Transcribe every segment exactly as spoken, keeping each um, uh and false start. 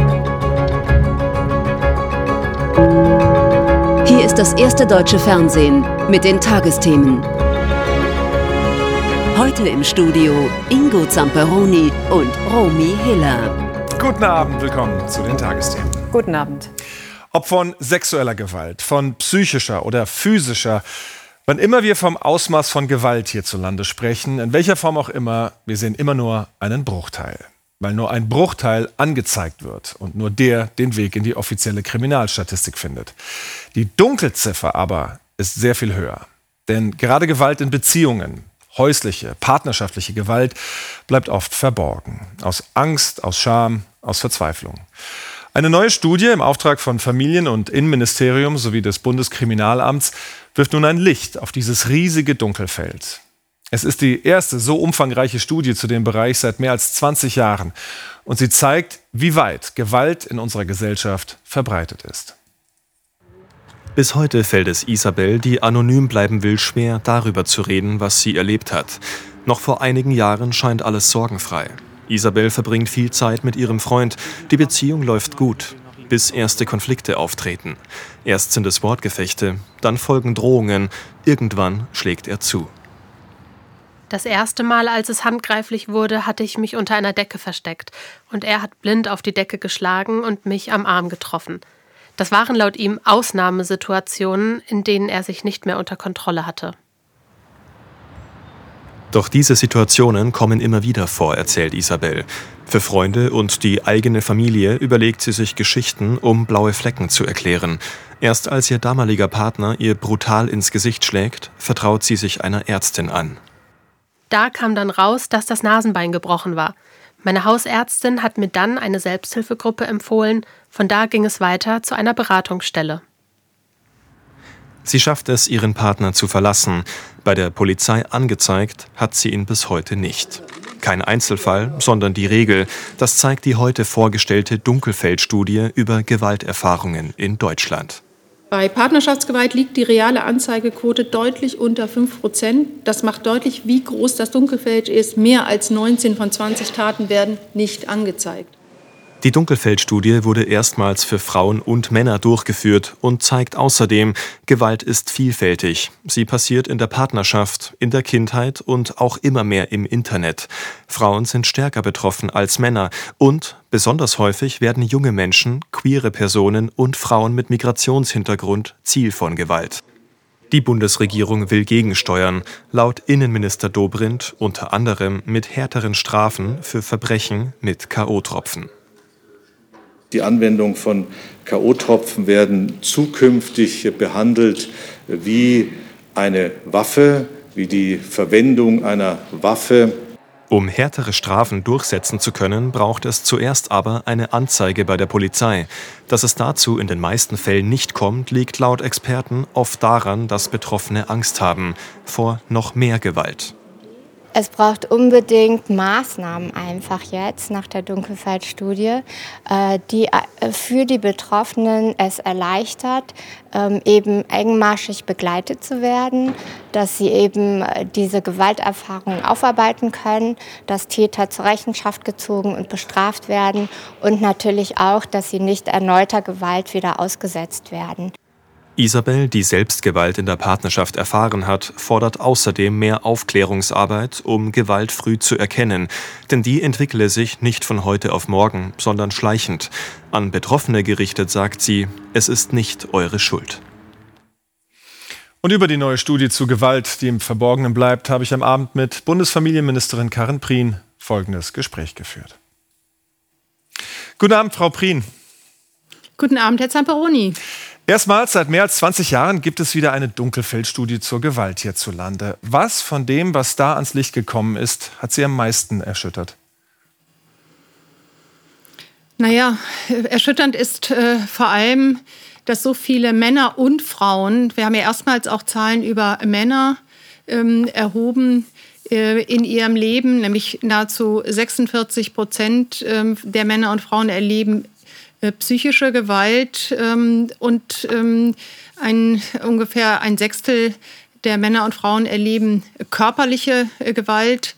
Hier ist das erste deutsche Fernsehen mit den Tagesthemen. Heute im Studio Ingo Zamperoni und Romy Hiller. Guten Abend, willkommen zu den Tagesthemen. Guten Abend. Ob von sexueller Gewalt, von psychischer oder physischer, wann immer wir vom Ausmaß von Gewalt hierzulande sprechen, in welcher Form auch immer, wir sehen immer nur einen Bruchteil. Weil nur ein Bruchteil angezeigt wird und nur der den Weg in die offizielle Kriminalstatistik findet. Die Dunkelziffer aber ist sehr viel höher. Denn gerade Gewalt in Beziehungen, häusliche, partnerschaftliche Gewalt, bleibt oft verborgen. Aus Angst, aus Scham, aus Verzweiflung. Eine neue Studie im Auftrag von Familien- und Innenministerium sowie des Bundeskriminalamts wirft nun ein Licht auf dieses riesige Dunkelfeld. Es ist die erste so umfangreiche Studie zu dem Bereich seit mehr als zwanzig Jahren. Und sie zeigt, wie weit Gewalt in unserer Gesellschaft verbreitet ist. Bis heute fällt es Isabel, die anonym bleiben will, schwer, darüber zu reden, was sie erlebt hat. Noch vor einigen Jahren scheint alles sorgenfrei. Isabel verbringt viel Zeit mit ihrem Freund. Die Beziehung läuft gut, bis erste Konflikte auftreten. Erst sind es Wortgefechte, dann folgen Drohungen. Irgendwann schlägt er zu. Das erste Mal, als es handgreiflich wurde, hatte ich mich unter einer Decke versteckt. Und er hat blind auf die Decke geschlagen und mich am Arm getroffen. Das waren laut ihm Ausnahmesituationen, in denen er sich nicht mehr unter Kontrolle hatte. Doch diese Situationen kommen immer wieder vor, erzählt Isabel. Für Freunde und die eigene Familie überlegt sie sich Geschichten, um blaue Flecken zu erklären. Erst als ihr damaliger Partner ihr brutal ins Gesicht schlägt, vertraut sie sich einer Ärztin an. Da kam dann raus, dass das Nasenbein gebrochen war. Meine Hausärztin hat mir dann eine Selbsthilfegruppe empfohlen. Von da ging es weiter zu einer Beratungsstelle. Sie schafft es, ihren Partner zu verlassen. Bei der Polizei angezeigt hat sie ihn bis heute nicht. Kein Einzelfall, sondern die Regel. Das zeigt die heute vorgestellte Dunkelfeld-Studie über Gewalterfahrungen in Deutschland. Bei Partnerschaftsgewalt liegt die reale Anzeigequote deutlich unter fünf Prozent. Das macht deutlich, wie groß das Dunkelfeld ist. Mehr als neunzehn von zwanzig Taten werden nicht angezeigt. Die Dunkelfeld-Studie wurde erstmals für Frauen und Männer durchgeführt und zeigt außerdem, Gewalt ist vielfältig. Sie passiert in der Partnerschaft, in der Kindheit und auch immer mehr im Internet. Frauen sind stärker betroffen als Männer und besonders häufig werden junge Menschen, queere Personen und Frauen mit Migrationshintergrund Ziel von Gewalt. Die Bundesregierung will gegensteuern, laut Innenminister Dobrindt unter anderem mit härteren Strafen für Verbrechen mit K O-Tropfen. Die Anwendung von K O-Tropfen werden zukünftig behandelt wie eine Waffe, wie die Verwendung einer Waffe. Um härtere Strafen durchsetzen zu können, braucht es zuerst aber eine Anzeige bei der Polizei. Dass es dazu in den meisten Fällen nicht kommt, liegt laut Experten oft daran, dass Betroffene Angst haben vor noch mehr Gewalt. Es braucht unbedingt Maßnahmen einfach jetzt nach der Dunkelfeld-Studie, die für die Betroffenen es erleichtert, eben engmaschig begleitet zu werden, dass sie eben diese Gewalterfahrungen aufarbeiten können, dass Täter zur Rechenschaft gezogen und bestraft werden und natürlich auch, dass sie nicht erneuter Gewalt wieder ausgesetzt werden. Isabel, die selbst Gewalt in der Partnerschaft erfahren hat, fordert außerdem mehr Aufklärungsarbeit, um Gewalt früh zu erkennen. Denn die entwickle sich nicht von heute auf morgen, sondern schleichend. An Betroffene gerichtet sagt sie, es ist nicht eure Schuld. Und über die neue Studie zu Gewalt, die im Verborgenen bleibt, habe ich am Abend mit Bundesfamilienministerin Karin Prien folgendes Gespräch geführt. Guten Abend, Frau Prien. Guten Abend, Herr Zamperoni. Erstmals seit mehr als zwanzig Jahren gibt es wieder eine Dunkelfeld-Studie zur Gewalt hierzulande. Was von dem, was da ans Licht gekommen ist, hat Sie am meisten erschüttert? Naja, erschütternd ist äh, vor allem, dass so viele Männer und Frauen, wir haben ja erstmals auch Zahlen über Männer ähm, erhoben, äh, in ihrem Leben, nämlich nahezu sechsundvierzig Prozent äh, der Männer und Frauen erleben psychische Gewalt ähm, und ähm, ein, ungefähr ein Sechstel der Männer und Frauen erleben körperliche äh, Gewalt.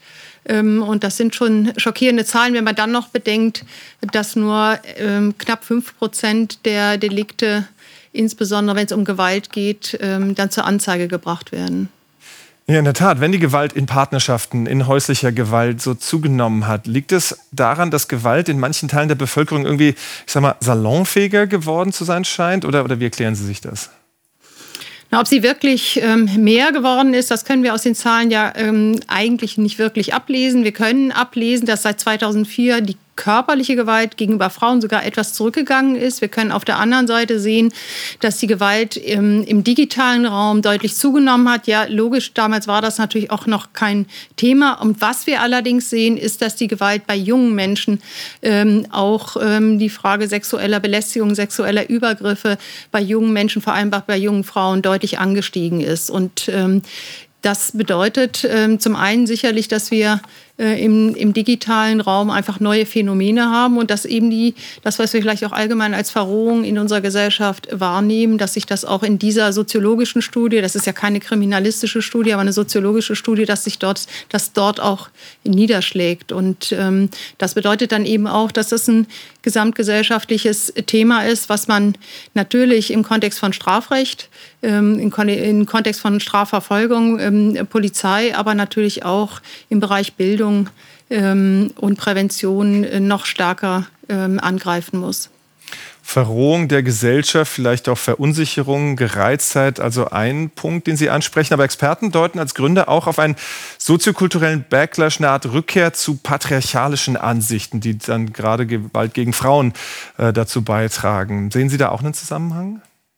Und das sind schon schockierende Zahlen, wenn man dann noch bedenkt, dass nur knapp fünf Prozent der Delikte, insbesondere wenn es um Gewalt geht, dann zur Anzeige gebracht werden. Ja, in der Tat, wenn die Gewalt in Partnerschaften, in häuslicher Gewalt so zugenommen hat, liegt es daran, dass Gewalt in manchen Teilen der Bevölkerung irgendwie, ich sag mal, salonfähiger geworden zu sein scheint? Oder, oder wie erklären Sie sich das? Na, ob sie wirklich ähm, mehr geworden ist, das können wir aus den Zahlen ja ähm, eigentlich nicht wirklich ablesen. Wir können ablesen, dass seit zweitausendvier die körperliche Gewalt gegenüber Frauen sogar etwas zurückgegangen ist. Wir können auf der anderen Seite sehen, dass die Gewalt im, im digitalen Raum deutlich zugenommen hat. Ja, logisch, damals war das natürlich auch noch kein Thema. Und was wir allerdings sehen, ist, dass die Gewalt bei jungen Menschen, ähm, auch ähm, die Frage sexueller Belästigung, sexueller Übergriffe bei jungen Menschen, vor allem auch bei jungen Frauen, deutlich angestiegen ist. Und ähm, das bedeutet ähm, zum einen sicherlich, dass wir äh, im, im digitalen Raum einfach neue Phänomene haben und dass eben die, das, was wir vielleicht auch allgemein als Verrohung in unserer Gesellschaft wahrnehmen, dass sich das auch in dieser soziologischen Studie, das ist ja keine kriminalistische Studie, aber eine soziologische Studie, dass sich dort, das dort auch niederschlägt. Und ähm, das bedeutet dann eben auch, dass das ein gesamtgesellschaftliches Thema ist, was man natürlich im Kontext von Strafrecht, ähm, im, Kon- im Kontext von Strafverfolgung, ähm, Polizei, aber natürlich auch im Bereich Bildung ähm, und Prävention äh, noch stärker ähm, angreifen muss. Verrohung der Gesellschaft, vielleicht auch Verunsicherung, Gereiztheit, also ein Punkt, den Sie ansprechen. Aber Experten deuten als Gründe auch auf einen soziokulturellen Backlash, eine Art Rückkehr zu patriarchalischen Ansichten, die dann gerade Gewalt gegen Frauen äh, dazu beitragen. Sehen Sie da auch einen Zusammenhang?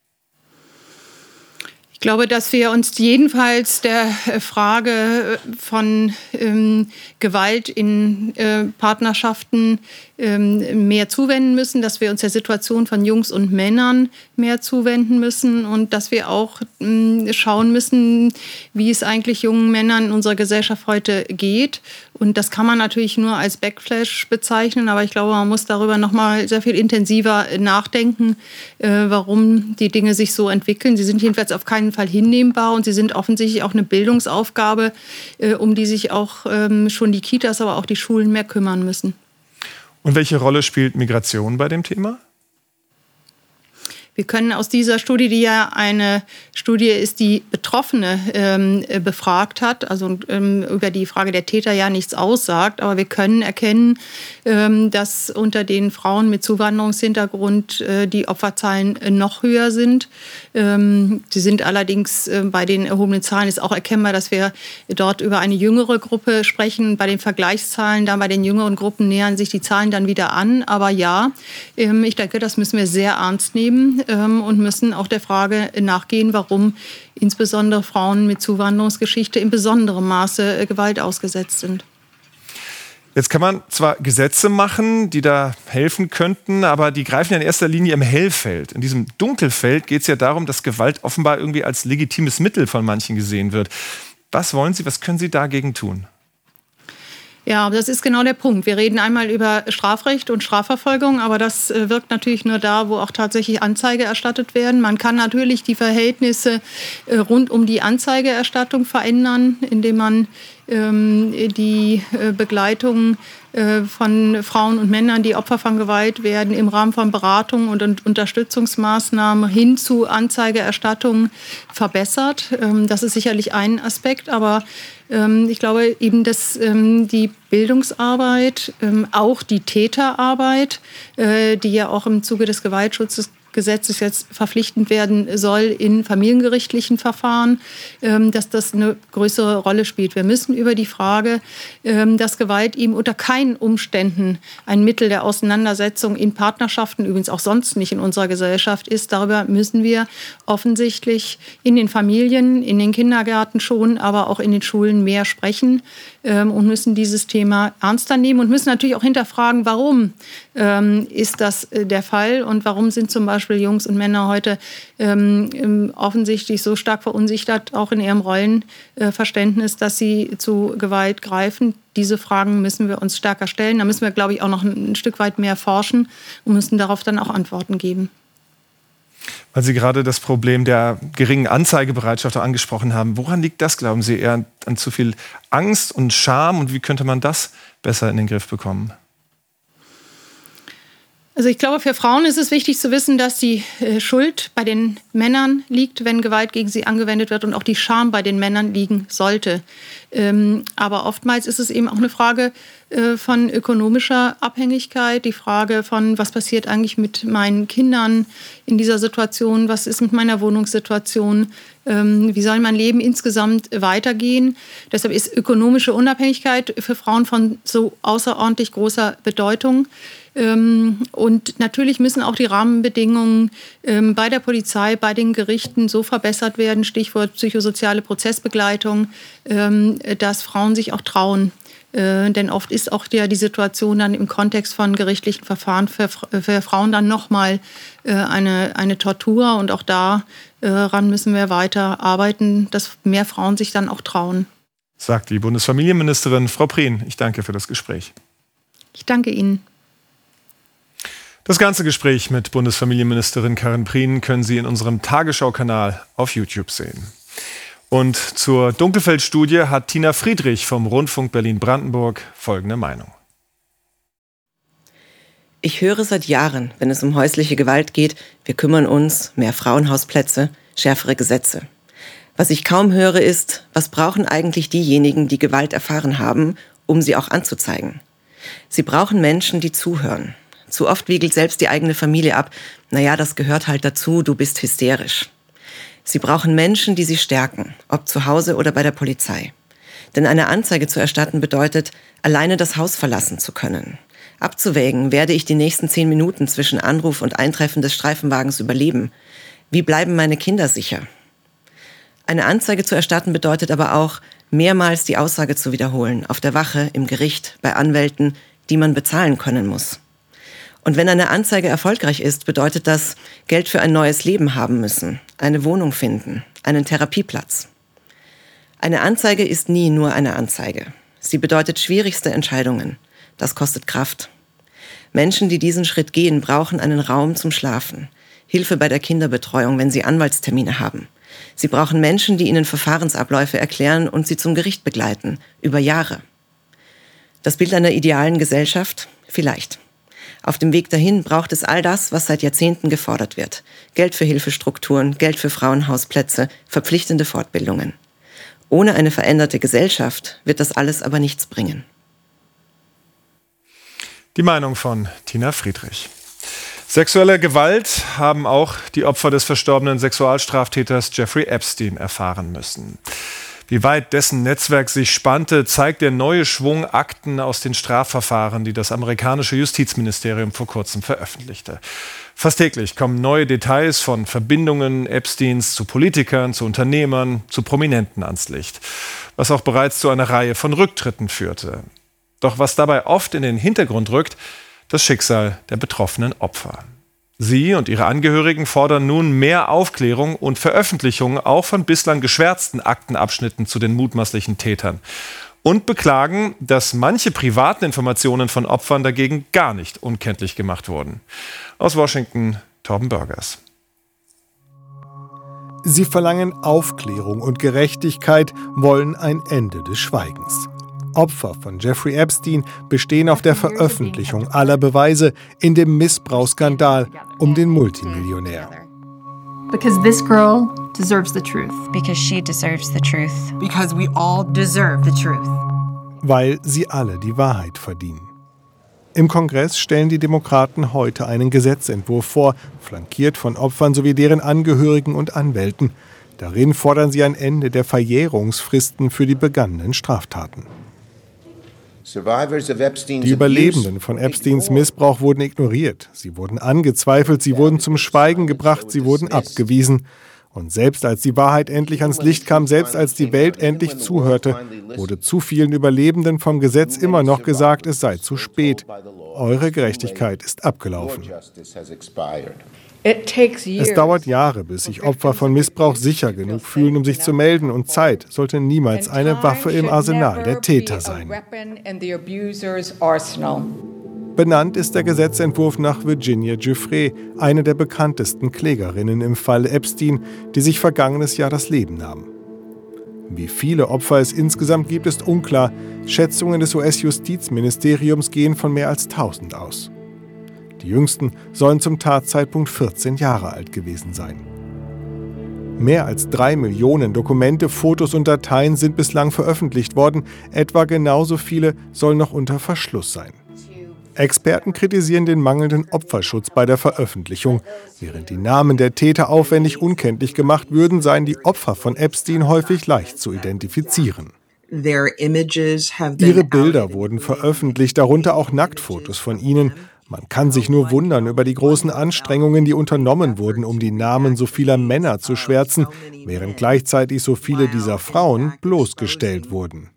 Ich glaube, dass wir uns jedenfalls der Frage von ähm, Gewalt in äh, Partnerschaften ähm, mehr zuwenden müssen, dass wir uns der Situation von Jungs und Männern mehr zuwenden müssen und dass wir auch ähm, schauen müssen, wie es eigentlich jungen Männern in unserer Gesellschaft heute geht. Und das kann man natürlich nur als Backflash bezeichnen, aber ich glaube, man muss darüber noch mal sehr viel intensiver nachdenken, äh, warum die Dinge sich so entwickeln. Sie sind jedenfalls auf keinen Fall hinnehmbar und sie sind offensichtlich auch eine Bildungsaufgabe, äh, um die sich auch ähm, schon die Kitas, aber auch die Schulen mehr kümmern müssen. Und welche Rolle spielt Migration bei dem Thema? Wir können aus dieser Studie, die ja eine Studie ist, die Betroffene ähm, befragt hat, also ähm, über die Frage der Täter ja nichts aussagt, aber wir können erkennen, ähm, dass unter den Frauen mit Zuwanderungshintergrund äh, die Opferzahlen noch höher sind. Ähm, sie sind allerdings äh, bei den erhobenen Zahlen ist auch erkennbar, dass wir dort über eine jüngere Gruppe sprechen. Bei den Vergleichszahlen, dann bei den jüngeren Gruppen nähern sich die Zahlen dann wieder an. Aber ja, ähm, ich denke, das müssen wir sehr ernst nehmen und müssen auch der Frage nachgehen, warum insbesondere Frauen mit Zuwanderungsgeschichte in besonderem Maße Gewalt ausgesetzt sind. Jetzt kann man zwar Gesetze machen, die da helfen könnten, aber die greifen ja in erster Linie im Hellfeld. In diesem Dunkelfeld geht es ja darum, dass Gewalt offenbar irgendwie als legitimes Mittel von manchen gesehen wird. Was wollen Sie, was können Sie dagegen tun? Ja, das ist genau der Punkt. Wir reden einmal über Strafrecht und Strafverfolgung, aber das wirkt natürlich nur da, wo auch tatsächlich Anzeige erstattet werden. Man kann natürlich die Verhältnisse rund um die Anzeigeerstattung verändern, indem man ähm, die Begleitung von Frauen und Männern, die Opfer von Gewalt werden, im Rahmen von Beratung und Unterstützungsmaßnahmen hin zu Anzeigeerstattung verbessert. Das ist sicherlich ein Aspekt, aber ich glaube eben, dass die Bildungsarbeit, auch die Täterarbeit, die ja auch im Zuge des Gewaltschutzes Gesetzes jetzt verpflichtend werden soll in familiengerichtlichen Verfahren, dass das eine größere Rolle spielt. Wir müssen über die Frage, dass Gewalt eben unter keinen Umständen ein Mittel der Auseinandersetzung in Partnerschaften, übrigens auch sonst nicht in unserer Gesellschaft ist, darüber müssen wir offensichtlich in den Familien, in den Kindergärten schon, aber auch in den Schulen mehr sprechen und müssen dieses Thema ernster nehmen und müssen natürlich auch hinterfragen, warum ist das der Fall und warum sind zum Beispiel Jungs und Männer heute ähm, offensichtlich so stark verunsichert, auch in ihrem Rollenverständnis, dass sie zu Gewalt greifen. Diese Fragen müssen wir uns stärker stellen. Da müssen wir, glaube ich, auch noch ein Stück weit mehr forschen und müssen darauf dann auch Antworten geben. Weil Sie gerade das Problem der geringen Anzeigebereitschaft angesprochen haben. Woran liegt das, glauben Sie? Eher an zu viel Angst und Scham? Und wie könnte man das besser in den Griff bekommen? Also ich glaube, für Frauen ist es wichtig zu wissen, dass die äh, Schuld bei den Männern liegt, wenn Gewalt gegen sie angewendet wird, und auch die Scham bei den Männern liegen sollte. Ähm, aber oftmals ist es eben auch eine Frage äh, von ökonomischer Abhängigkeit, die Frage von, was passiert eigentlich mit meinen Kindern in dieser Situation, was ist mit meiner Wohnungssituation, ähm, wie soll mein Leben insgesamt weitergehen. Deshalb ist ökonomische Unabhängigkeit für Frauen von so außerordentlich großer Bedeutung. Und natürlich müssen auch die Rahmenbedingungen bei der Polizei, bei den Gerichten so verbessert werden, Stichwort psychosoziale Prozessbegleitung, dass Frauen sich auch trauen. Denn oft ist auch die, die Situation dann im Kontext von gerichtlichen Verfahren für, für Frauen dann nochmal eine, eine Tortur. Und auch daran müssen wir weiter arbeiten, dass mehr Frauen sich dann auch trauen. Sagt die Bundesfamilienministerin Frau Prien. Ich danke für das Gespräch. Ich danke Ihnen. Das ganze Gespräch mit Bundesfamilienministerin Karin Prien können Sie in unserem Tagesschau-Kanal auf YouTube sehen. Und zur Dunkelfeld-Studie hat Tina Friedrich vom Rundfunk Berlin-Brandenburg folgende Meinung. Ich höre seit Jahren, wenn es um häusliche Gewalt geht, wir kümmern uns, mehr Frauenhausplätze, schärfere Gesetze. Was ich kaum höre ist, was brauchen eigentlich diejenigen, die Gewalt erfahren haben, um sie auch anzuzeigen? Sie brauchen Menschen, die zuhören. Zu oft wiegelt selbst die eigene Familie ab, naja, das gehört halt dazu, du bist hysterisch. Sie brauchen Menschen, die sie stärken, ob zu Hause oder bei der Polizei. Denn eine Anzeige zu erstatten bedeutet, alleine das Haus verlassen zu können. Abzuwägen, werde ich die nächsten zehn Minuten zwischen Anruf und Eintreffen des Streifenwagens überleben? Wie bleiben meine Kinder sicher? Eine Anzeige zu erstatten bedeutet aber auch, mehrmals die Aussage zu wiederholen, auf der Wache, im Gericht, bei Anwälten, die man bezahlen können muss. Und wenn eine Anzeige erfolgreich ist, bedeutet das, Geld für ein neues Leben haben müssen, eine Wohnung finden, einen Therapieplatz. Eine Anzeige ist nie nur eine Anzeige. Sie bedeutet schwierigste Entscheidungen. Das kostet Kraft. Menschen, die diesen Schritt gehen, brauchen einen Raum zum Schlafen, Hilfe bei der Kinderbetreuung, wenn sie Anwaltstermine haben. Sie brauchen Menschen, die ihnen Verfahrensabläufe erklären und sie zum Gericht begleiten, über Jahre. Das Bild einer idealen Gesellschaft? Vielleicht. Auf dem Weg dahin braucht es all das, was seit Jahrzehnten gefordert wird. Geld für Hilfestrukturen, Geld für Frauenhausplätze, verpflichtende Fortbildungen. Ohne eine veränderte Gesellschaft wird das alles aber nichts bringen. Die Meinung von Tina Friedrich. Sexuelle Gewalt haben auch die Opfer des verstorbenen Sexualstraftäters Jeffrey Epstein erfahren müssen. Wie weit dessen Netzwerk sich spannte, zeigt der neue Schwung Akten aus den Strafverfahren, die das amerikanische Justizministerium vor kurzem veröffentlichte. Fast täglich kommen neue Details von Verbindungen Epsteins zu Politikern, zu Unternehmern, zu Prominenten ans Licht, was auch bereits zu einer Reihe von Rücktritten führte. Doch was dabei oft in den Hintergrund rückt, das Schicksal der betroffenen Opfer. Sie und ihre Angehörigen fordern nun mehr Aufklärung und Veröffentlichung auch von bislang geschwärzten Aktenabschnitten zu den mutmaßlichen Tätern und beklagen, dass manche privaten Informationen von Opfern dagegen gar nicht unkenntlich gemacht wurden. Aus Washington, Torben Börgers. Sie verlangen Aufklärung und Gerechtigkeit, wollen ein Ende des Schweigens. Opfer von Jeffrey Epstein bestehen auf der Veröffentlichung aller Beweise in dem Missbrauchsskandal um den Multimillionär. Because this girl deserves the truth. Because she deserves the truth. Because we all deserve the truth. Weil sie alle die Wahrheit verdienen. Im Kongress stellen die Demokraten heute einen Gesetzentwurf vor, flankiert von Opfern sowie deren Angehörigen und Anwälten. Darin fordern sie ein Ende der Verjährungsfristen für die begangenen Straftaten. Die Überlebenden von Epsteins Missbrauch wurden ignoriert. Sie wurden angezweifelt, sie wurden zum Schweigen gebracht, sie wurden abgewiesen. Und selbst als die Wahrheit endlich ans Licht kam, selbst als die Welt endlich zuhörte, wurde zu vielen Überlebenden vom Gesetz immer noch gesagt, es sei zu spät. Eure Gerechtigkeit ist abgelaufen. Es dauert Jahre, bis sich Opfer von Missbrauch sicher genug fühlen, um sich zu melden. Und Zeit sollte niemals eine Waffe im Arsenal der Täter sein. Benannt ist der Gesetzentwurf nach Virginia Giuffre, eine der bekanntesten Klägerinnen im Fall Epstein, die sich vergangenes Jahr das Leben nahm. Wie viele Opfer es insgesamt gibt, ist unklar. Schätzungen des U S-Justizministeriums gehen von mehr als tausend aus. Die jüngsten sollen zum Tatzeitpunkt vierzehn Jahre alt gewesen sein. Mehr als drei Millionen Dokumente, Fotos und Dateien sind bislang veröffentlicht worden. Etwa genauso viele sollen noch unter Verschluss sein. Experten kritisieren den mangelnden Opferschutz bei der Veröffentlichung. Während die Namen der Täter aufwendig unkenntlich gemacht würden, seien die Opfer von Epstein häufig leicht zu identifizieren. Ihre Bilder wurden veröffentlicht, darunter auch Nacktfotos von ihnen. Man kann sich nur wundern über die großen Anstrengungen, die unternommen wurden, um die Namen so vieler Männer zu schwärzen, während gleichzeitig so viele dieser Frauen bloßgestellt wurden.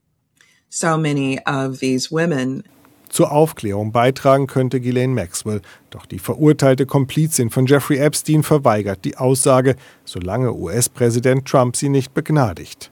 Zur Aufklärung beitragen könnte Ghislaine Maxwell, doch die verurteilte Komplizin von Jeffrey Epstein verweigert die Aussage, solange U S-Präsident Trump sie nicht begnadigt.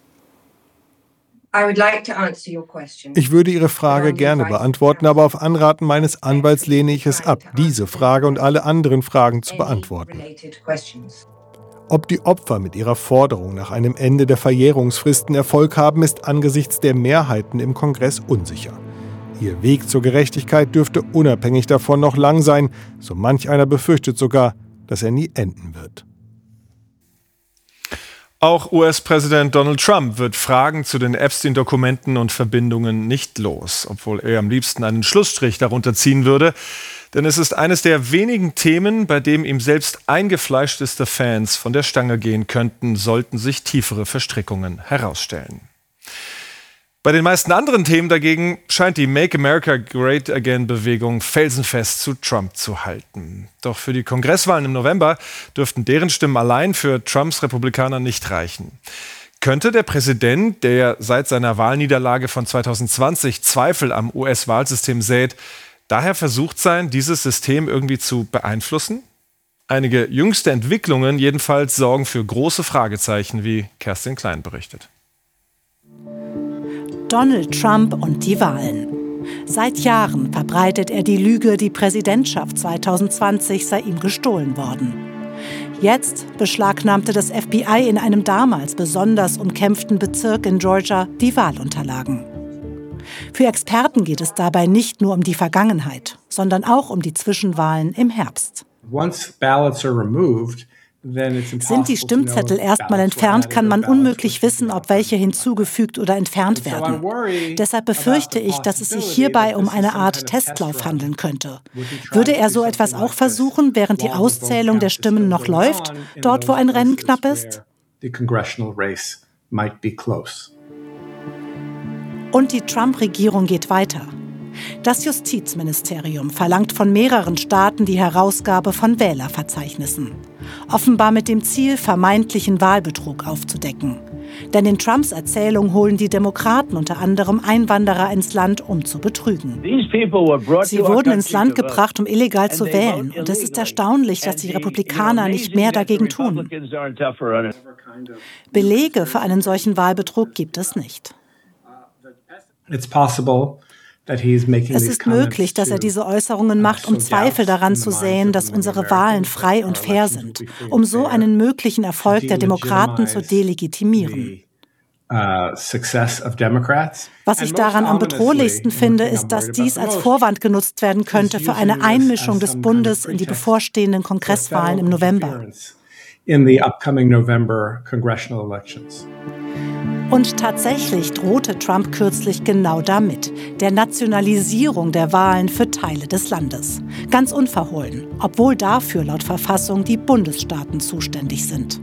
Ich würde Ihre Frage gerne beantworten, aber auf Anraten meines Anwalts lehne ich es ab, diese Frage und alle anderen Fragen zu beantworten. Ob die Opfer mit ihrer Forderung nach einem Ende der Verjährungsfristen Erfolg haben, ist angesichts der Mehrheiten im Kongress unsicher. Ihr Weg zur Gerechtigkeit dürfte unabhängig davon noch lang sein, so manch einer befürchtet sogar, dass er nie enden wird. Auch U S-Präsident Donald Trump wird Fragen zu den Epstein-Dokumenten und Verbindungen nicht los, obwohl er am liebsten einen Schlussstrich darunter ziehen würde. Denn es ist eines der wenigen Themen, bei dem ihm selbst eingefleischteste Fans von der Stange gehen könnten, sollten sich tiefere Verstrickungen herausstellen. Bei den meisten anderen Themen dagegen scheint die Make America Great Again-Bewegung felsenfest zu Trump zu halten. Doch für die Kongresswahlen im November dürften deren Stimmen allein für Trumps Republikaner nicht reichen. Könnte der Präsident, der seit seiner Wahlniederlage von zweitausendzwanzig Zweifel am U S-Wahlsystem sät, daher versucht sein, dieses System irgendwie zu beeinflussen? Einige jüngste Entwicklungen jedenfalls sorgen für große Fragezeichen, wie Kerstin Klein berichtet. Donald Trump und die Wahlen. Seit Jahren verbreitet er die Lüge, die Präsidentschaft zweitausendzwanzig sei ihm gestohlen worden. Jetzt beschlagnahmte das F B I in einem damals besonders umkämpften Bezirk in Georgia die Wahlunterlagen. Für Experten geht es dabei nicht nur um die Vergangenheit, sondern auch um die Zwischenwahlen im Herbst. Once ballots are removed, Sind die Stimmzettel erstmal entfernt, kann man unmöglich wissen, ob welche hinzugefügt oder entfernt werden. Deshalb befürchte ich, dass es sich hierbei um eine Art Testlauf handeln könnte. Würde er so etwas auch versuchen, während die Auszählung der Stimmen noch läuft, dort wo ein Rennen knapp ist? Und die Trump-Regierung geht weiter. Das Justizministerium verlangt von mehreren Staaten die Herausgabe von Wählerverzeichnissen. Offenbar mit dem Ziel, vermeintlichen Wahlbetrug aufzudecken. Denn in Trumps Erzählung holen die Demokraten unter anderem Einwanderer ins Land, um zu betrügen. Sie wurden ins Land gebracht, um illegal zu wählen. Und es ist erstaunlich, dass die Republikaner nicht mehr dagegen tun. Belege für einen solchen Wahlbetrug gibt es nicht. Es ist möglich, dass er diese Äußerungen macht, um Zweifel daran zu säen, dass unsere Wahlen frei und fair sind, um so einen möglichen Erfolg der Demokraten zu delegitimieren. Was ich daran am bedrohlichsten finde, ist, dass dies als Vorwand genutzt werden könnte für eine Einmischung des Bundes in die bevorstehenden Kongresswahlen im November. Und tatsächlich drohte Trump kürzlich genau damit, der Nationalisierung der Wahlen für Teile des Landes. Ganz unverhohlen, obwohl dafür laut Verfassung die Bundesstaaten zuständig sind.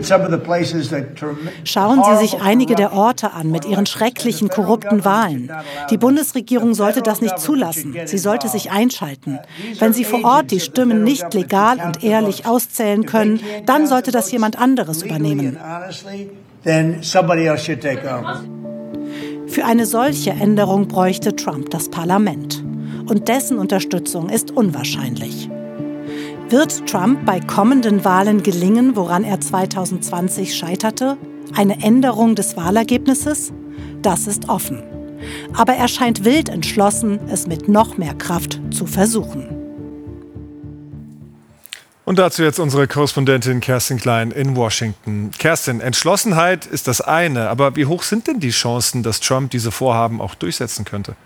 Schauen Sie sich einige der Orte an mit ihren schrecklichen, korrupten Wahlen. Die Bundesregierung sollte das nicht zulassen. Sie sollte sich einschalten. Wenn sie vor Ort die Stimmen nicht legal und ehrlich auszählen können, dann sollte das jemand anderes übernehmen. Für eine solche Änderung bräuchte Trump das Parlament. Und dessen Unterstützung ist unwahrscheinlich. Wird Trump bei kommenden Wahlen gelingen, woran er zweitausendzwanzig scheiterte? Eine Änderung des Wahlergebnisses? Das ist offen. Aber er scheint wild entschlossen, es mit noch mehr Kraft zu versuchen. Und dazu jetzt unsere Korrespondentin Kerstin Klein in Washington. Kerstin, Entschlossenheit ist das eine, aber wie hoch sind denn die Chancen, dass Trump diese Vorhaben auch durchsetzen könnte?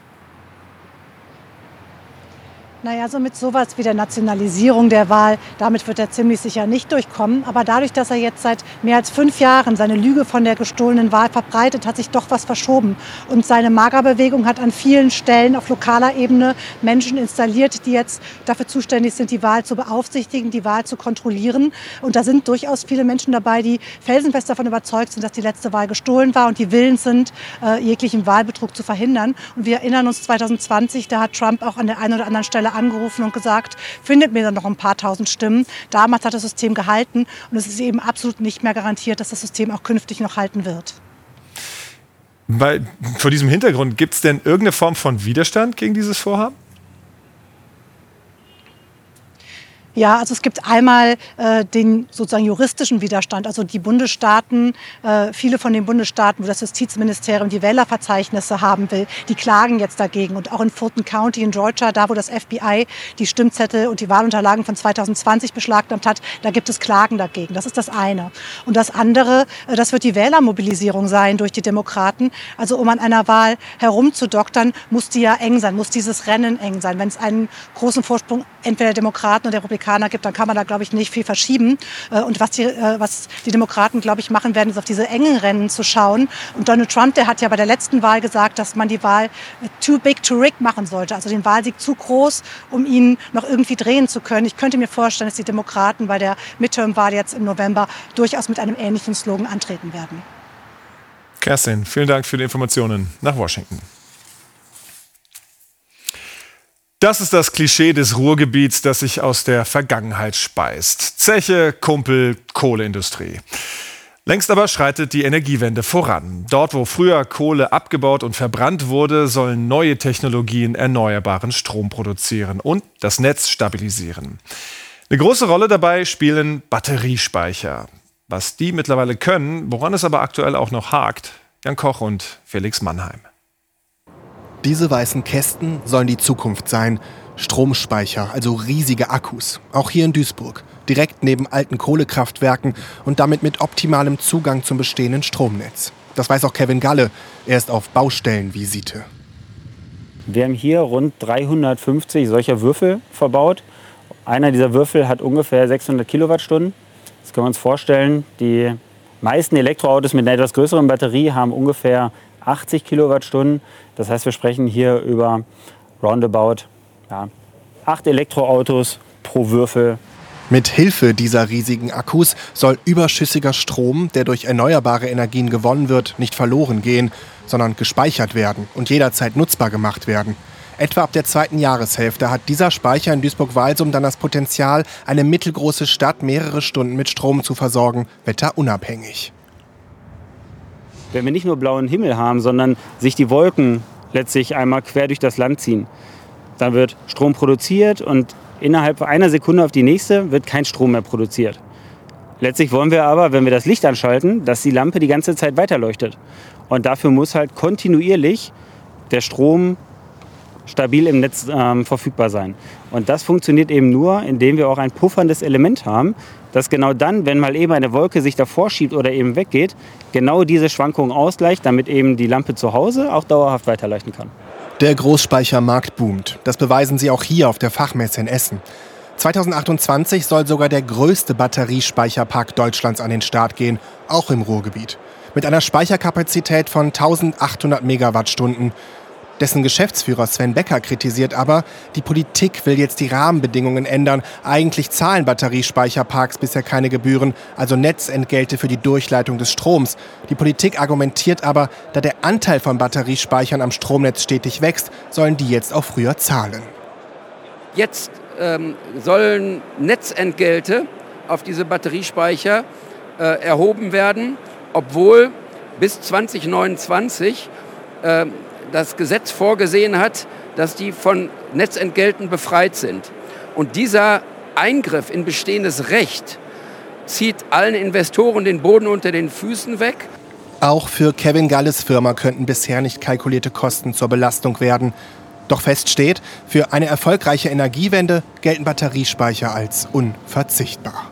Naja, so mit sowas wie der Nationalisierung der Wahl, damit wird er ziemlich sicher nicht durchkommen. Aber dadurch, dass er jetzt seit mehr als fünf Jahren seine Lüge von der gestohlenen Wahl verbreitet, hat sich doch was verschoben. Und seine MAGA-Bewegung hat an vielen Stellen auf lokaler Ebene Menschen installiert, die jetzt dafür zuständig sind, die Wahl zu beaufsichtigen, die Wahl zu kontrollieren. Und da sind durchaus viele Menschen dabei, die felsenfest davon überzeugt sind, dass die letzte Wahl gestohlen war und die willens sind, äh, jeglichen Wahlbetrug zu verhindern. Und wir erinnern uns zwanzig zwanzig, da hat Trump auch an der einen oder anderen Stelle angerufen und gesagt, findet mir dann noch ein paar tausend Stimmen. Damals hat das System gehalten und es ist eben absolut nicht mehr garantiert, dass das System auch künftig noch halten wird. Weil, vor diesem Hintergrund, gibt es denn irgendeine Form von Widerstand gegen dieses Vorhaben? Ja, also es gibt einmal äh, den sozusagen juristischen Widerstand, also die Bundesstaaten, äh, viele von den Bundesstaaten, wo das Justizministerium die Wählerverzeichnisse haben will, die klagen jetzt dagegen. Und auch in Fulton County in Georgia, da wo das F B I die Stimmzettel und die Wahlunterlagen von zwanzig zwanzig beschlagnahmt hat, da gibt es Klagen dagegen. Das ist das eine. Und das andere, äh, das wird die Wählermobilisierung sein durch die Demokraten. Also um an einer Wahl herumzudoktern, muss die ja eng sein, muss dieses Rennen eng sein. Wenn es einen großen Vorsprung entweder der Demokraten oder der Republikaner gibt, dann kann man da, glaube ich, nicht viel verschieben. Und was die, was die Demokraten, glaube ich, machen werden, ist auf diese engen Rennen zu schauen. Und Donald Trump, der hat ja bei der letzten Wahl gesagt, dass man die Wahl too big to rig machen sollte, also den Wahlsieg zu groß, um ihn noch irgendwie drehen zu können. Ich könnte mir vorstellen, dass die Demokraten bei der Midterm-Wahl jetzt im November durchaus mit einem ähnlichen Slogan antreten werden. Kerstin, vielen Dank für die Informationen nach Washington. Das ist das Klischee des Ruhrgebiets, das sich aus der Vergangenheit speist. Zeche, Kumpel, Kohleindustrie. Längst aber schreitet die Energiewende voran. Dort, wo früher Kohle abgebaut und verbrannt wurde, sollen neue Technologien erneuerbaren Strom produzieren und das Netz stabilisieren. Eine große Rolle dabei spielen Batteriespeicher. Was die mittlerweile können, woran es aber aktuell auch noch hakt, Jan Koch und Felix Mannheim. Diese weißen Kästen sollen die Zukunft sein. Stromspeicher, also riesige Akkus. Auch hier in Duisburg, direkt neben alten Kohlekraftwerken und damit mit optimalem Zugang zum bestehenden Stromnetz. Das weiß auch Kevin Galle. Er ist auf Baustellenvisite. Wir haben hier rund dreihundertfünfzig solcher Würfel verbaut. Einer dieser Würfel hat ungefähr sechshundert Kilowattstunden. Das können wir uns vorstellen. Die meisten Elektroautos mit einer etwas größeren Batterie haben ungefähr achtzig Kilowattstunden. Das heißt, wir sprechen hier über roundabout ja, acht Elektroautos pro Würfel. Mit Hilfe dieser riesigen Akkus soll überschüssiger Strom, der durch erneuerbare Energien gewonnen wird, nicht verloren gehen, sondern gespeichert werden und jederzeit nutzbar gemacht werden. Etwa ab der zweiten Jahreshälfte hat dieser Speicher in Duisburg-Walsum dann das Potenzial, eine mittelgroße Stadt mehrere Stunden mit Strom zu versorgen, wetterunabhängig. Wenn wir nicht nur blauen Himmel haben, sondern sich die Wolken letztlich einmal quer durch das Land ziehen, dann wird Strom produziert und innerhalb einer Sekunde auf die nächste wird kein Strom mehr produziert. Letztlich wollen wir aber, wenn wir das Licht anschalten, dass die Lampe die ganze Zeit weiterleuchtet. Und dafür muss halt kontinuierlich der Strom stabil im Netz ähm, verfügbar sein. Und das funktioniert eben nur, indem wir auch ein pufferndes Element haben, das genau dann, wenn mal eben eine Wolke sich davor schiebt oder eben weggeht, genau diese Schwankungen ausgleicht, damit eben die Lampe zu Hause auch dauerhaft weiterleuchten kann. Der Großspeichermarkt boomt. Das beweisen sie auch hier auf der Fachmesse in Essen. zweitausendachtundzwanzig soll sogar der größte Batteriespeicherpark Deutschlands an den Start gehen, auch im Ruhrgebiet. Mit einer Speicherkapazität von eintausendachthundert Megawattstunden. Dessen Geschäftsführer Sven Becker kritisiert aber, die Politik will jetzt die Rahmenbedingungen ändern. Eigentlich zahlen Batteriespeicherparks bisher keine Gebühren, also Netzentgelte für die Durchleitung des Stroms. Die Politik argumentiert aber, da der Anteil von Batteriespeichern am Stromnetz stetig wächst, sollen die jetzt auch früher zahlen. Jetzt ähm, sollen Netzentgelte auf diese Batteriespeicher äh, erhoben werden, obwohl bis zwanzig neunundzwanzig äh, das Gesetz vorgesehen hat, dass die von Netzentgelten befreit sind. Und dieser Eingriff in bestehendes Recht zieht allen Investoren den Boden unter den Füßen weg. Auch für Kevin Galles Firma könnten bisher nicht kalkulierte Kosten zur Belastung werden. Doch fest steht, für eine erfolgreiche Energiewende gelten Batteriespeicher als unverzichtbar.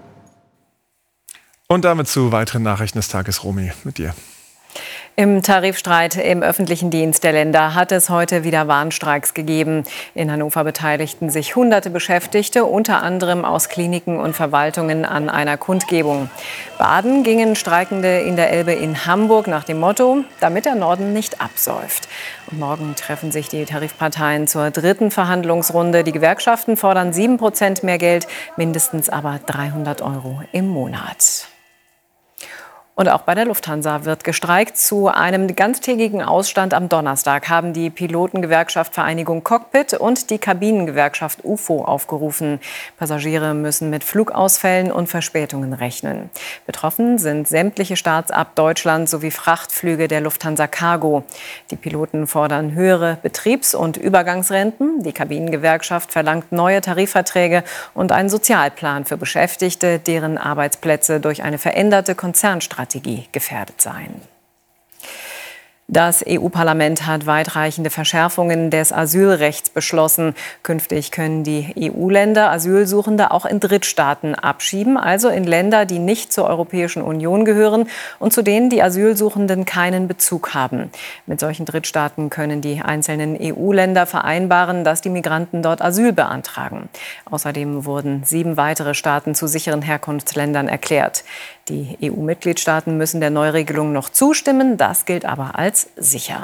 Und damit zu weiteren Nachrichten des Tages. Romy, mit dir. Im Tarifstreit im öffentlichen Dienst der Länder hat es heute wieder Warnstreiks gegeben. In Hannover beteiligten sich hunderte Beschäftigte, unter anderem aus Kliniken und Verwaltungen, an einer Kundgebung. Baden gingen Streikende in der Elbe in Hamburg nach dem Motto, damit der Norden nicht absäuft. Und morgen treffen sich die Tarifparteien zur dritten Verhandlungsrunde. Die Gewerkschaften fordern sieben Prozent mehr Geld, mindestens aber dreihundert Euro im Monat. Und auch bei der Lufthansa wird gestreikt. Zu einem ganztägigen Ausstand am Donnerstag haben die Pilotengewerkschaft Vereinigung Cockpit und die Kabinengewerkschaft U F O aufgerufen. Passagiere müssen mit Flugausfällen und Verspätungen rechnen. Betroffen sind sämtliche Starts ab Deutschland sowie Frachtflüge der Lufthansa Cargo. Die Piloten fordern höhere Betriebs- und Übergangsrenten. Die Kabinengewerkschaft verlangt neue Tarifverträge und einen Sozialplan für Beschäftigte, deren Arbeitsplätze durch eine veränderte Konzernstrategie gefährdet seien. Das E U-Parlament hat weitreichende Verschärfungen des Asylrechts beschlossen. Künftig können die E U-Länder Asylsuchende auch in Drittstaaten abschieben, also in Länder, die nicht zur Europäischen Union gehören und zu denen die Asylsuchenden keinen Bezug haben. Mit solchen Drittstaaten können die einzelnen E U-Länder vereinbaren, dass die Migranten dort Asyl beantragen. Außerdem wurden sieben weitere Staaten zu sicheren Herkunftsländern erklärt. Die E U-Mitgliedstaaten müssen der Neuregelung noch zustimmen, das gilt aber als sicher.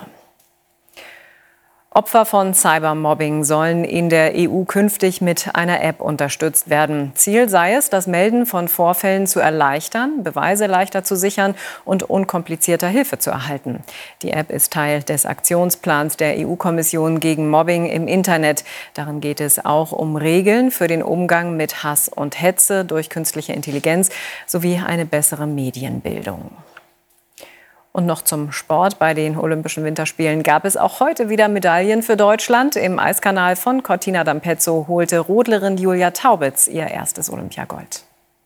Opfer von Cybermobbing sollen in der E U künftig mit einer App unterstützt werden. Ziel sei es, das Melden von Vorfällen zu erleichtern, Beweise leichter zu sichern und unkomplizierter Hilfe zu erhalten. Die App ist Teil des Aktionsplans der E U-Kommission gegen Mobbing im Internet. Darin geht es auch um Regeln für den Umgang mit Hass und Hetze durch künstliche Intelligenz sowie eine bessere Medienbildung. Und noch zum Sport. Bei den Olympischen Winterspielen gab es auch heute wieder Medaillen für Deutschland. Im Eiskanal von Cortina d'Ampezzo holte Rodlerin Julia Taubitz ihr erstes Olympiagold.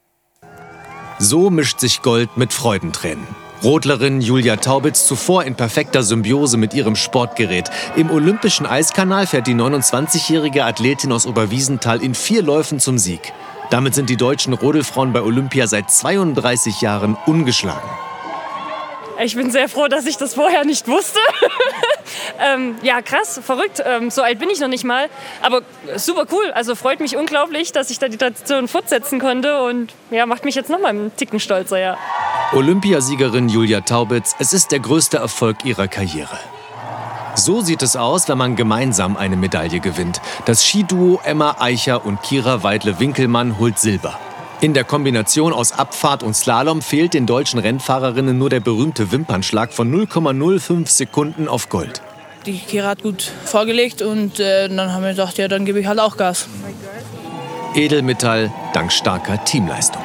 So mischt sich Gold mit Freudentränen. Rodlerin Julia Taubitz zuvor in perfekter Symbiose mit ihrem Sportgerät. Im Olympischen Eiskanal fährt die neunundzwanzigjährige Athletin aus Oberwiesenthal in vier Läufen zum Sieg. Damit sind die deutschen Rodelfrauen bei Olympia seit zweiunddreißig Jahren ungeschlagen. Ich bin sehr froh, dass ich das vorher nicht wusste. ähm, ja, krass, verrückt. Ähm, so alt bin ich noch nicht mal. Aber super cool. Also freut mich unglaublich, dass ich da die Tradition fortsetzen konnte. Und ja, macht mich jetzt noch mal einen Ticken stolzer, ja. Olympiasiegerin Julia Taubitz, es ist der größte Erfolg ihrer Karriere. So sieht es aus, wenn man gemeinsam eine Medaille gewinnt. Das Skiduo Emma Eicher und Kira Weidle-Winkelmann holt Silber. In der Kombination aus Abfahrt und Slalom fehlt den deutschen Rennfahrerinnen nur der berühmte Wimpernschlag von null Komma null fünf Sekunden auf Gold. Die Kira hat gut vorgelegt und äh, dann haben wir gedacht, ja, dann gebe ich halt auch Gas. Edelmetall dank starker Teamleistung.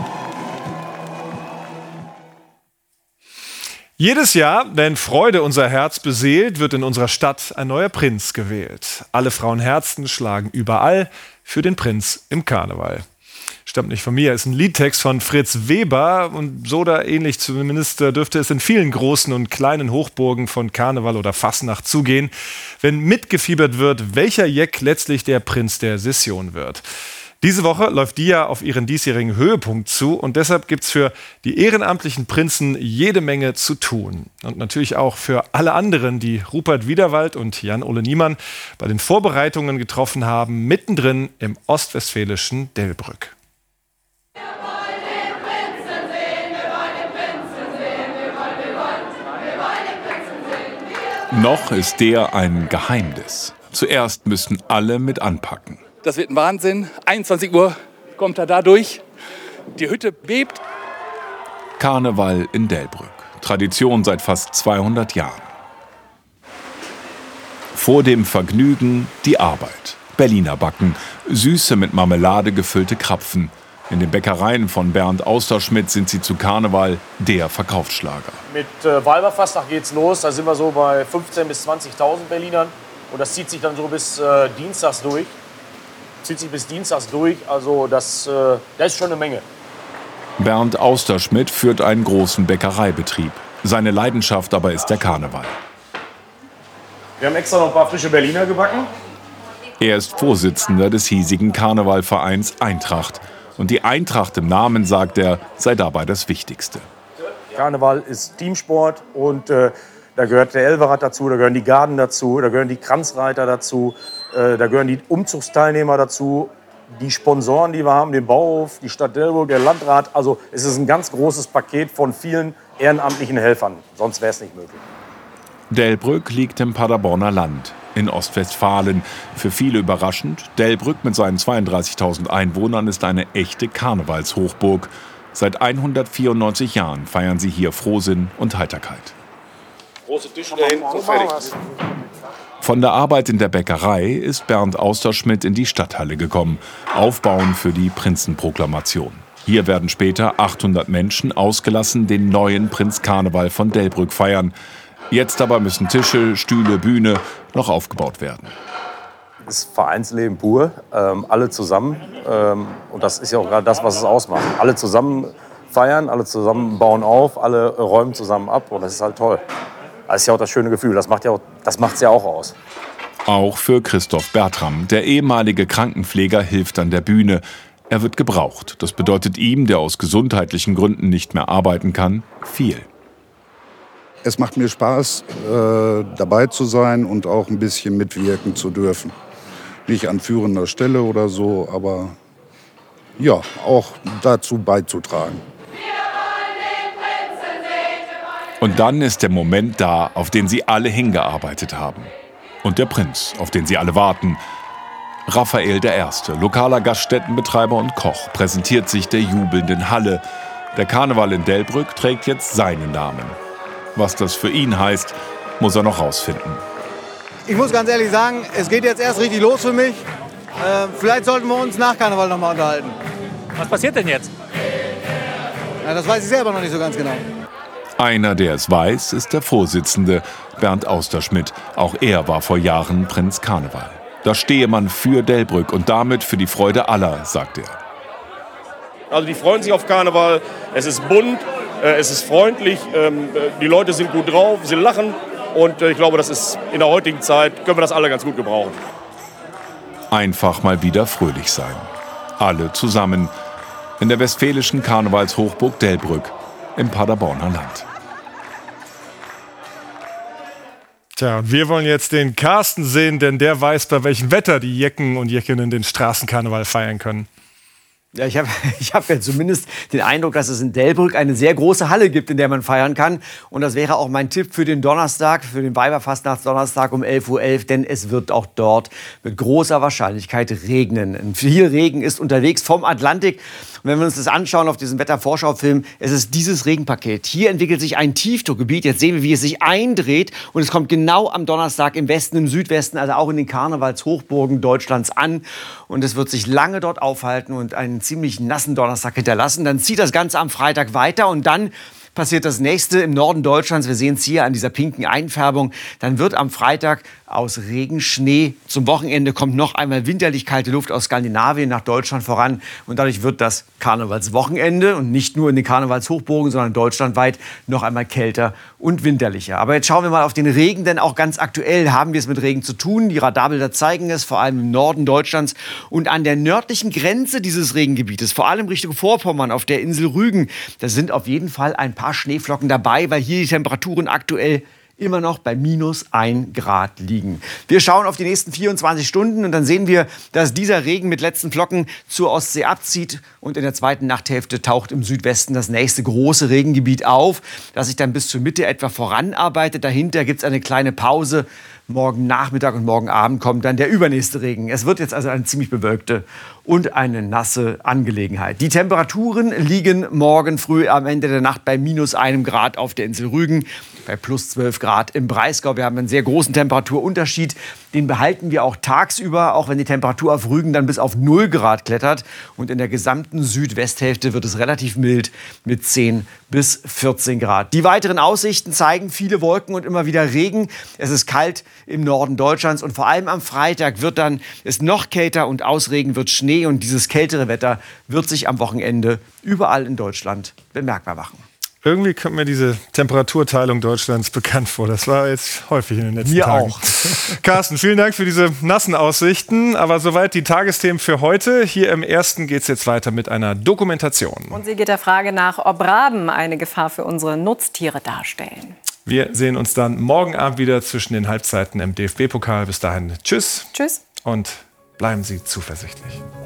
Jedes Jahr, wenn Freude unser Herz beseelt, wird in unserer Stadt ein neuer Prinz gewählt. Alle Frauenherzen schlagen überall für den Prinz im Karneval. Stammt nicht von mir, ist ein Liedtext von Fritz Weber und so da ähnlich zumindest dürfte es in vielen großen und kleinen Hochburgen von Karneval oder Fasnacht zugehen, wenn mitgefiebert wird, welcher Jeck letztlich der Prinz der Session wird. Diese Woche läuft die ja auf ihren diesjährigen Höhepunkt zu und deshalb gibt's für die ehrenamtlichen Prinzen jede Menge zu tun. Und natürlich auch für alle anderen, die Rupert Wiederwald und Jan-Ole Niemann bei den Vorbereitungen getroffen haben, mittendrin im ostwestfälischen Delbrück. Noch ist der ein Geheimnis. Zuerst müssen alle mit anpacken. Das wird ein Wahnsinn. einundzwanzig Uhr kommt er da durch. Die Hütte bebt. Karneval in Delbrück. Tradition seit fast zweihundert Jahren. Vor dem Vergnügen die Arbeit. Berliner Backen. Süße mit Marmelade gefüllte Krapfen. In den Bäckereien von Bernd Austerschmidt sind sie zu Karneval der Verkaufsschlager. Mit äh, Weiberfastnacht geht's los. Da sind wir so bei fünfzehntausend bis zwanzigtausend Berlinern. Und das zieht sich dann so bis äh, Dienstags durch. Zieht sich bis Dienstags durch. Also das, äh, das ist schon eine Menge. Bernd Austerschmidt führt einen großen Bäckereibetrieb. Seine Leidenschaft aber ist der Karneval. Wir haben extra noch ein paar frische Berliner gebacken. Er ist Vorsitzender des hiesigen Karnevalvereins Eintracht. Und die Eintracht im Namen, sagt er, sei dabei das Wichtigste. Karneval ist Teamsport und äh, da gehört der Elverrad dazu, da gehören die Garden dazu, da gehören die Kranzreiter dazu, äh, da gehören die Umzugsteilnehmer dazu, die Sponsoren, die wir haben, den Bauhof, die Stadt Delbrück, der Landrat. Also es ist ein ganz großes Paket von vielen ehrenamtlichen Helfern, sonst wäre es nicht möglich. Delbrück liegt im Paderborner Land in Ostwestfalen. Für viele überraschend, Delbrück mit seinen zweiunddreißigtausend Einwohnern ist eine echte Karnevalshochburg. Seit hundertvierundneunzig Jahren feiern sie hier Frohsinn und Heiterkeit. Große Tische da hinten, fertig. Von der Arbeit in der Bäckerei ist Bernd Austerschmidt in die Stadthalle gekommen. Aufbauen für die Prinzenproklamation. Hier werden später achthundert Menschen ausgelassen den neuen Prinz Karneval von Delbrück feiern. Jetzt aber müssen Tische, Stühle, Bühne noch aufgebaut werden. Das ist Vereinsleben pur, ähm, alle zusammen. Ähm, und das ist ja auch gerade das, was es ausmacht. Alle zusammen feiern, alle zusammen bauen auf, alle räumen zusammen ab. Und das ist halt toll. Das ist ja auch das schöne Gefühl, das macht ja auch, das macht's ja auch aus. Auch für Christoph Bertram, der ehemalige Krankenpfleger, hilft an der Bühne. Er wird gebraucht. Das bedeutet ihm, der aus gesundheitlichen Gründen nicht mehr arbeiten kann, viel. Es macht mir Spaß, äh, dabei zu sein und auch ein bisschen mitwirken zu dürfen. Nicht an führender Stelle oder so, aber ja, auch dazu beizutragen. Und dann ist der Moment da, auf den sie alle hingearbeitet haben. Und der Prinz, auf den sie alle warten. Raphael der Erste, lokaler Gaststättenbetreiber und Koch, präsentiert sich der jubelnden Halle. Der Karneval in Delbrück trägt jetzt seinen Namen. Was das für ihn heißt, muss er noch rausfinden. Ich muss ganz ehrlich sagen, es geht jetzt erst richtig los für mich. Äh, vielleicht sollten wir uns nach Karneval noch mal unterhalten. Was passiert denn jetzt? Ja, das weiß ich selber noch nicht so ganz genau. Einer, der es weiß, ist der Vorsitzende, Bernd Austerschmidt. Auch er war vor Jahren Prinz Karneval. Da stehe man für Delbrück und damit für die Freude aller, sagt er. Also die freuen sich auf Karneval, es ist bunt, äh, es ist freundlich, ähm, die Leute sind gut drauf, sie lachen. Und äh, ich glaube, das ist in der heutigen Zeit, können wir das alle ganz gut gebrauchen. Einfach mal wieder fröhlich sein. Alle zusammen in der westfälischen Karnevalshochburg Delbrück im Paderborner Land. Tja, und wir wollen jetzt den Carsten sehen, denn der weiß, bei welchem Wetter die Jecken und Jeckinnen den Straßenkarneval feiern können. Ja, ich habe ich hab ja zumindest den Eindruck, dass es in Delbrück eine sehr große Halle gibt, in der man feiern kann. Und das wäre auch mein Tipp für den Donnerstag, für den Weiberfastnachtsdonnerstag um elf Uhr elf, denn es wird auch dort mit großer Wahrscheinlichkeit regnen. Viel Regen ist unterwegs vom Atlantik. Und wenn wir uns das anschauen auf diesem Wettervorschaufilm, es ist dieses Regenpaket. Hier entwickelt sich ein Tiefdruckgebiet. Jetzt sehen wir, wie es sich eindreht. Und es kommt genau am Donnerstag im Westen, im Südwesten, also auch in den Karnevalshochburgen Deutschlands an. Und es wird sich lange dort aufhalten und einen ziemlich nassen Donnerstag hinterlassen. Dann zieht das Ganze am Freitag weiter und dann passiert das nächste im Norden Deutschlands. Wir sehen es hier an dieser pinken Einfärbung. Dann wird am Freitag aus Regen, Schnee. Zum Wochenende kommt noch einmal winterlich kalte Luft aus Skandinavien nach Deutschland voran. Und dadurch wird das Karnevalswochenende und nicht nur in den Karnevalshochburgen, sondern deutschlandweit noch einmal kälter und winterlicher. Aber jetzt schauen wir mal auf den Regen, denn auch ganz aktuell haben wir es mit Regen zu tun. Die Radarbilder zeigen es, vor allem im Norden Deutschlands. Und an der nördlichen Grenze dieses Regengebietes, vor allem Richtung Vorpommern auf der Insel Rügen, da sind auf jeden Fall ein paar Schneeflocken dabei, weil hier die Temperaturen aktuell immer noch bei minus ein Grad liegen. Wir schauen auf die nächsten vierundzwanzig Stunden und dann sehen wir, dass dieser Regen mit letzten Flocken zur Ostsee abzieht und in der zweiten Nachthälfte taucht im Südwesten das nächste große Regengebiet auf, das sich dann bis zur Mitte etwa voranarbeitet. Dahinter gibt es eine kleine Pause. Morgen Nachmittag und morgen Abend kommt dann der übernächste Regen. Es wird jetzt also eine ziemlich bewölkte und eine nasse Angelegenheit. Die Temperaturen liegen morgen früh am Ende der Nacht bei minus einem Grad auf der Insel Rügen, bei plus zwölf Grad im Breisgau. Wir haben einen sehr großen Temperaturunterschied. Den behalten wir auch tagsüber, auch wenn die Temperatur auf Rügen dann bis auf null Grad klettert. Und in der gesamten Südwesthälfte wird es relativ mild mit zehn bis vierzehn Grad. Die weiteren Aussichten zeigen viele Wolken und immer wieder Regen. Es ist kalt im Norden Deutschlands und vor allem am Freitag wird dann es noch kälter und aus Regen wird Schnee. Und dieses kältere Wetter wird sich am Wochenende überall in Deutschland bemerkbar machen. Irgendwie kommt mir diese Temperaturteilung Deutschlands bekannt vor. Das war jetzt häufig in den letzten Mir Tagen. auch. Carsten, vielen Dank für diese nassen Aussichten. Aber soweit die Tagesthemen für heute. Hier im Ersten geht es jetzt weiter mit einer Dokumentation. Und sie geht der Frage nach, ob Raben eine Gefahr für unsere Nutztiere darstellen. Wir sehen uns dann morgen Abend wieder zwischen den Halbzeiten im D F B-Pokal. Bis dahin, tschüss. Tschüss. Und bleiben Sie zuversichtlich.